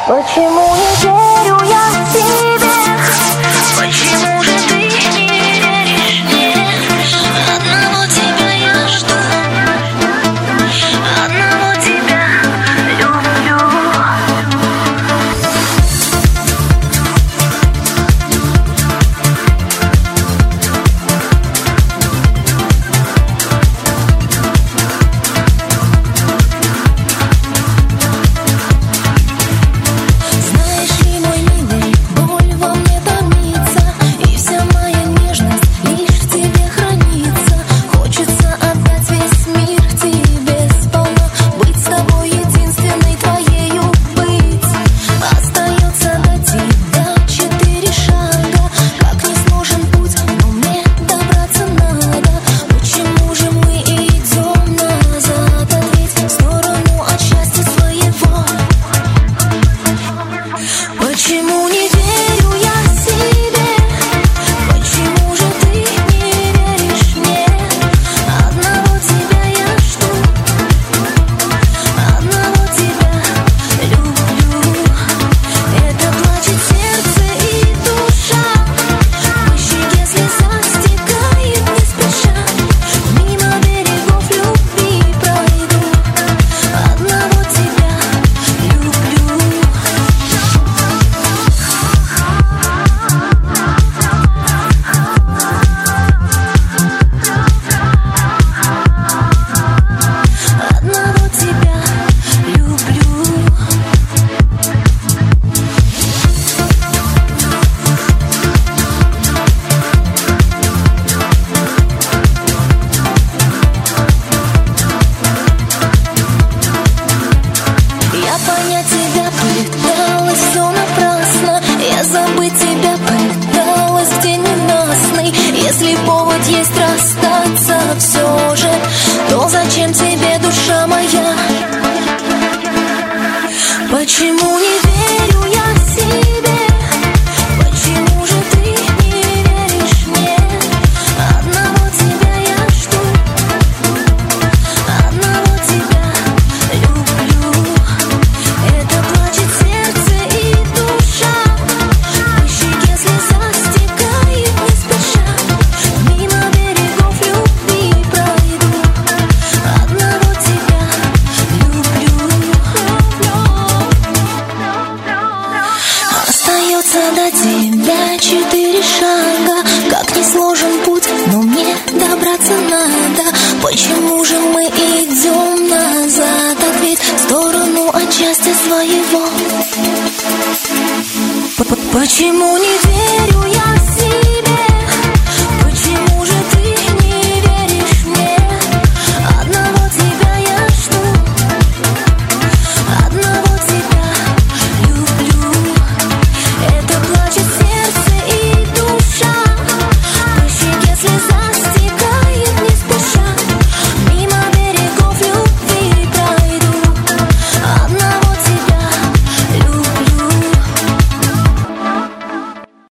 Почему не верю я тебе? Почему же ты не веришь мне? Одного тебя я жду, одного тебя люблю. Почему не верю я себе? Почему же ты не веришь мне? Одного тебя я жду, одного тебя люблю. Это плачет сердце и душа, по щеке слеза стекает не спеша. Мимо берегов любви пройду, одного тебя люблю. Одного тебя люблю. Я понять тебя пыталась, все напрасно. Я забыть тебя пыталась в день ненастный. Если повод есть расстаться все же, то зачем тебе, душа моя? Почему не верю я себе? Почему же ты не веришь мне? Одного тебя я жду, одного тебя люблю. Это плачет сердце и душа, по щеке слеза стекает не спеша. Мимо берегов любви пройду, одного тебя люблю. Остается до тебя 4 шага. Как не сложен путь, но мне добраться надо. Почему же мы идем назад? Ответь, в сторону от счастья своего. Почему не веришь?